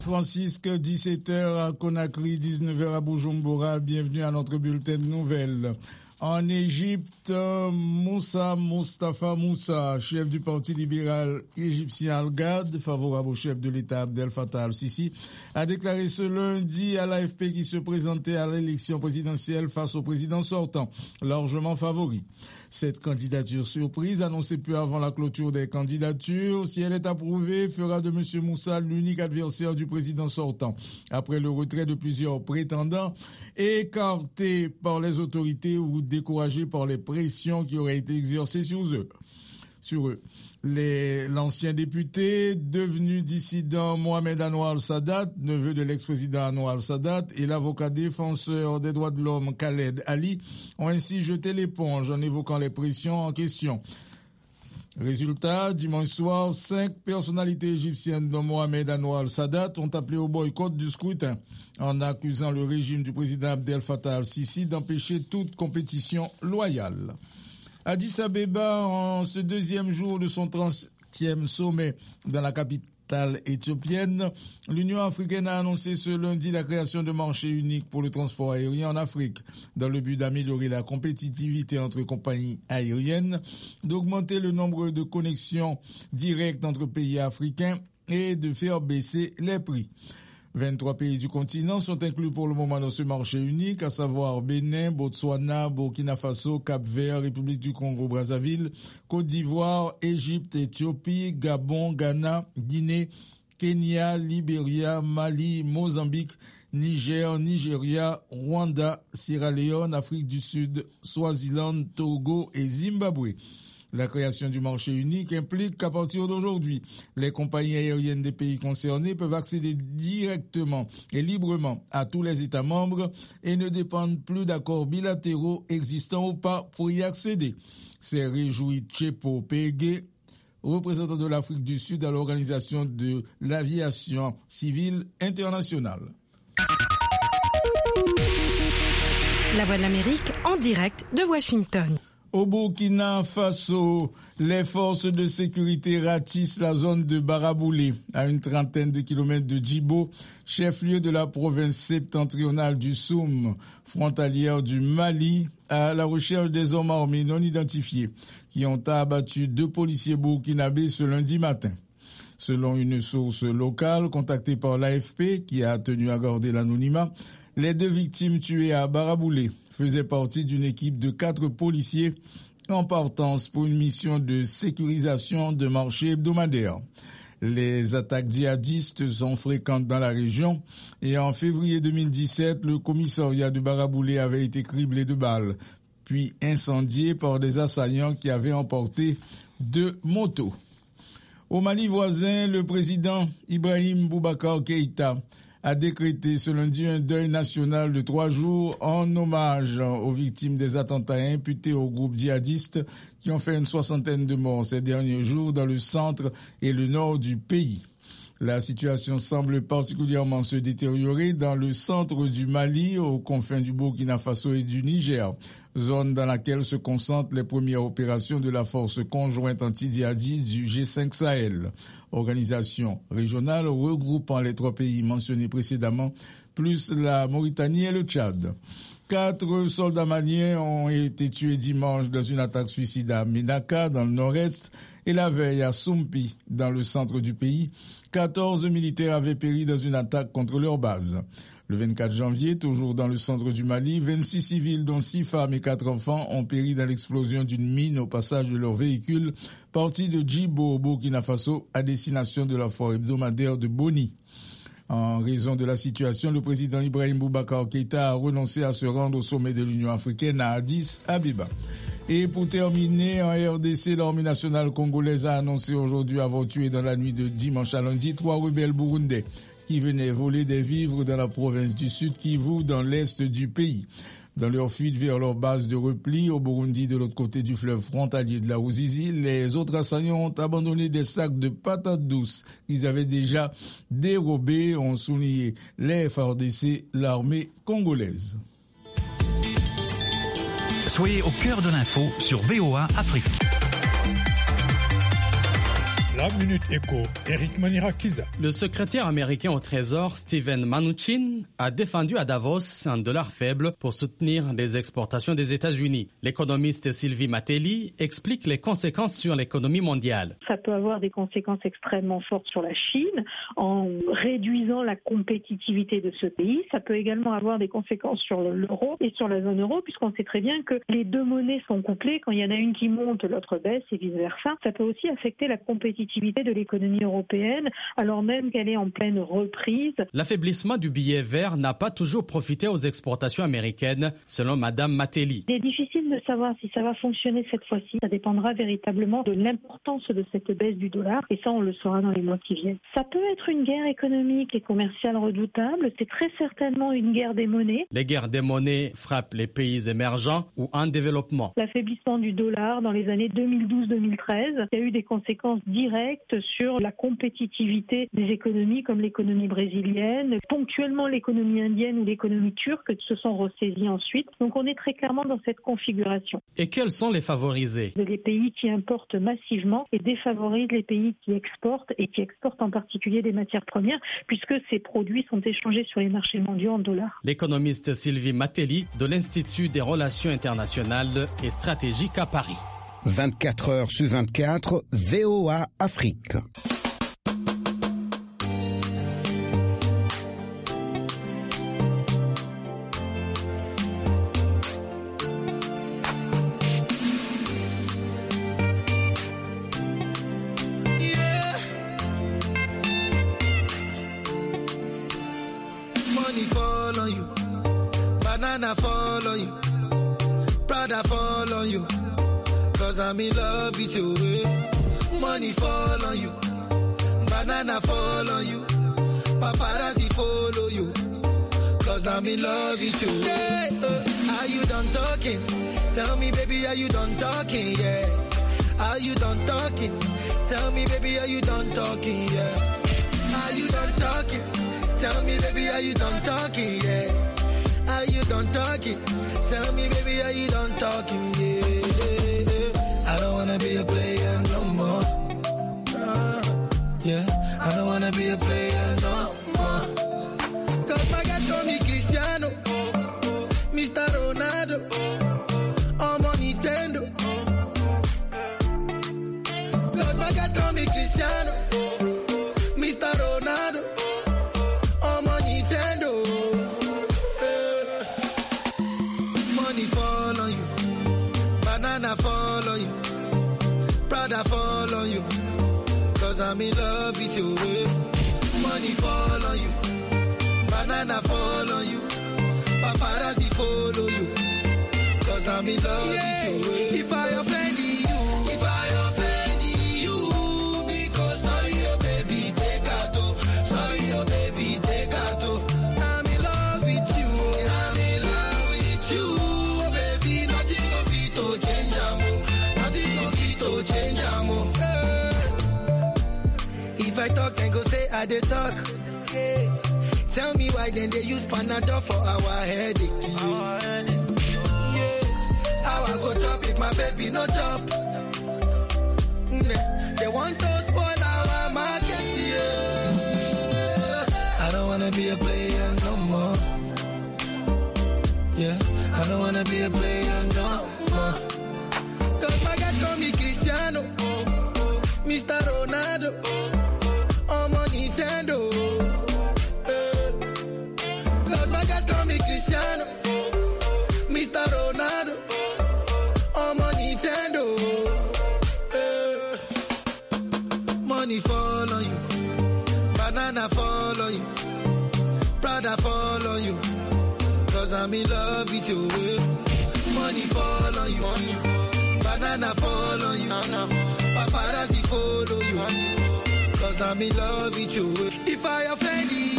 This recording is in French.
Francisque, 17h à Conakry, 19h à Bujumbura. Bienvenue à notre bulletin de nouvelles. En Égypte, Mustafa Moussa, chef du parti libéral égyptien Al-Ghad, favorable au chef de l'État Abdel Fattah al-Sisi, a déclaré ce lundi à l'AFP qu'il se présentait à l'élection présidentielle face au président sortant, largement favori. Cette candidature surprise, annoncée peu avant la clôture des candidatures, si elle est approuvée, fera de M. Moussa l'unique adversaire du président sortant, après le retrait de plusieurs prétendants, écartés par les autorités ou découragés par les pressions qui auraient été exercées sur eux. L'ancien député, devenu dissident Mohamed Anwar al-Sadat, neveu de l'ex-président Anwar al-Sadat, et l'avocat défenseur des droits de l'homme Khaled Ali ont ainsi jeté l'éponge en évoquant les pressions en question. Résultat, dimanche soir, 5 personnalités égyptiennes dont Mohamed Anwar al-Sadat ont appelé au boycott du scrutin en accusant le régime du président Abdel Fattah al-Sisi d'empêcher toute compétition loyale. Addis Abeba, en ce deuxième jour de son 30e sommet dans la capitale éthiopienne, l'Union africaine a annoncé ce lundi la création de marchés uniques pour le transport aérien en Afrique, dans le but d'améliorer la compétitivité entre compagnies aériennes, d'augmenter le nombre de connexions directes entre pays africains et de faire baisser les prix. 23 pays du continent sont inclus pour le moment dans ce marché unique, à savoir Bénin, Botswana, Burkina Faso, Cap-Vert, République du Congo-Brazzaville, Côte d'Ivoire, Égypte, Éthiopie, Gabon, Ghana, Guinée, Kenya, Libéria, Mali, Mozambique, Niger, Nigeria, Rwanda, Sierra Leone, Afrique du Sud, Swaziland, Togo et Zimbabwe. La création du marché unique implique qu'à partir d'aujourd'hui, les compagnies aériennes des pays concernés peuvent accéder directement et librement à tous les États membres et ne dépendent plus d'accords bilatéraux existants ou pas pour y accéder. C'est réjoui Tchepo Pege, représentant de l'Afrique du Sud à l'Organisation de l'aviation civile internationale. La Voix de l'Amérique en direct de Washington. Au Burkina Faso, les forces de sécurité ratissent la zone de Baraboulé, à une trentaine de kilomètres de Djibo, chef-lieu de la province septentrionale du Soum, frontalière du Mali, à la recherche des hommes armés non identifiés, qui ont abattu 2 policiers burkinabés ce lundi matin. Selon une source locale contactée par l'AFP, qui a tenu à garder l'anonymat, les 2 victimes tuées à Baraboulé faisaient partie d'une équipe de 4 policiers en partance pour une mission de sécurisation de marchés hebdomadaires. Les attaques djihadistes sont fréquentes dans la région et en février 2017, le commissariat de Baraboulé avait été criblé de balles, puis incendié par des assaillants qui avaient emporté 2 motos. Au Mali voisin, le président Ibrahim Boubacar Keïta a décrété ce lundi un deuil national de 3 jours en hommage aux victimes des attentats imputés au groupe djihadiste qui ont fait une 60aine de morts ces derniers jours dans le centre et le nord du pays. La situation semble particulièrement se détériorer dans le centre du Mali, aux confins du Burkina Faso et du Niger, zone dans laquelle se concentrent les premières opérations de la force conjointe anti-djihadiste du G5 Sahel, organisation régionale regroupant les 3 pays mentionnés précédemment, plus la Mauritanie et le Tchad. 4 soldats maliens ont été tués dimanche dans une attaque suicide à Ménaka, dans le nord-est, et la veille à Soumpi, dans le centre du pays. 14 militaires avaient péri dans une attaque contre leur base. Le 24 janvier, toujours dans le centre du Mali, 26 civils, dont 6 femmes et 4 enfants, ont péri dans l'explosion d'une mine au passage de leur véhicule, parti de Djibo, au Burkina Faso, à destination de la foire hebdomadaire de Boni. En raison de la situation, le président Ibrahim Boubacar Keïta a renoncé à se rendre au sommet de l'Union africaine à Addis Abeba. Et pour terminer, en RDC, l'armée nationale congolaise a annoncé aujourd'hui avoir tué dans la nuit de dimanche à lundi 3 rebelles burundais qui venaient voler des vivres dans la province du Sud Kivu, dans l'est du pays. Dans leur fuite vers leur base de repli au Burundi, de l'autre côté du fleuve frontalier de la Ruzizi, les autres assaillants ont abandonné des sacs de patates douces qu'ils avaient déjà dérobés, ont souligné les FARDC, l'armée congolaise. Soyez au cœur de l'info sur VOA Afrique. La Minute Éco, Eric Manirakiza. Le secrétaire américain au Trésor, Steven Mnuchin, a défendu à Davos un dollar faible pour soutenir les exportations des États-Unis. L'économiste Sylvie Matelli explique les conséquences sur l'économie mondiale. Ça peut avoir des conséquences extrêmement fortes sur la Chine en réduisant la compétitivité de ce pays. Ça peut également avoir des conséquences sur l'euro et sur la zone euro, puisqu'on sait très bien que les deux monnaies sont couplées. Quand il y en a une qui monte, l'autre baisse et vice-versa. Ça peut aussi affecter la compétitivité de l'économie européenne, alors même qu'elle est en pleine reprise. L'affaiblissement du billet vert n'a pas toujours profité aux exportations américaines, selon Madame Matelli. Il est difficile de savoir si ça va fonctionner cette fois-ci. Ça dépendra véritablement de l'importance de cette baisse du dollar, et ça, on le saura dans les mois qui viennent. Ça peut être une guerre économique et commerciale redoutable. C'est très certainement une guerre des monnaies. Les guerres des monnaies frappent les pays émergents ou en développement. L'affaiblissement du dollar dans les années 2012-2013, il y a eu des conséquences directes sur la compétitivité des économies comme l'économie brésilienne, ponctuellement l'économie indienne ou l'économie turque se sont ressaisies ensuite. Donc on est très clairement dans cette configuration. Et quels sont les favorisés ? Les pays qui importent massivement et défavorisent les pays qui exportent et qui exportent en particulier des matières premières puisque ces produits sont échangés sur les marchés mondiaux en dollars. L'économiste Sylvie Matelli de l'Institut des relations internationales et stratégiques à Paris. 24 heures sur 24, VOA Afrique. Money fall on you, banana fall on you, Prada fall on you. Cause I'm in love with you. Money fall on you, banana fall on you, paparazzi follow you. Cause I'm in love with you. Yeah, are you done talking? Tell me, baby, are you done talking? Yeah. Are you done talking? Tell me, baby, are you done talking? Yeah. Are you done talking? Tell me, baby, are you done talking? Yeah. Are you done talking? Tell me, baby, are you done talking? Yeah. I don't wanna be a player no more. Yeah, I don't wanna be a player no more. Cause my guys call me Cristiano, Mr. Ronaldo, I'm on Nintendo. Cause my guys call me Cristiano, Mr. Ronaldo, I'm on Nintendo. Money fall on you, banana fall on you, Prada fall on you, cause I'm in love with you. Money fall on you, banana fall on you, paparazzi follow you, cause I'm in love with you. If I offend you, if I offend you, because sorry, oh baby, take out, sorry, oh baby, take out. I'm in love with you, I'm in love with you, oh baby, nothing of it to change, nothing of it to change, If I talk, then go say I dey talk. Hey, tell me why then they use Panadol for our headache. Yeah, how I go chop if my baby no chop? They want to spoil our market. Yeah, I don't wanna be a player no more. Yeah, I don't wanna be a player no more. Cause my guys call me Cristiano, Mr. Ronaldo, I'm on Nintendo. Cause my guys call me Cristiano, Mr. Ronaldo, I'm on Nintendo. Money fall on you, banana fall on you, Prada fall on you, cause I'm in love with you. Money fall on you, banana fall on you, paparazzi follow you, cause I'm in love with you. If I offend you,